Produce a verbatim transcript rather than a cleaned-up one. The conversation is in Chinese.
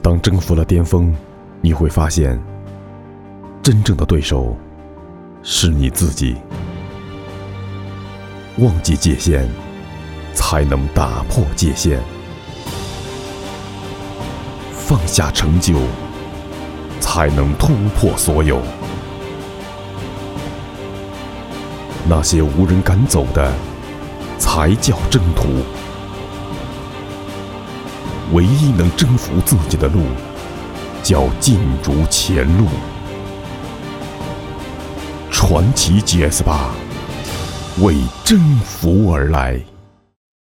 当征服了巅峰，你会发现，真正的对手是你自己。忘记界限，才能打破界限；放下成就，才能突破所有。那些无人敢走的，才叫征途。唯一能征服自己的路，叫进逐前路。传奇 G S 八为征服而来。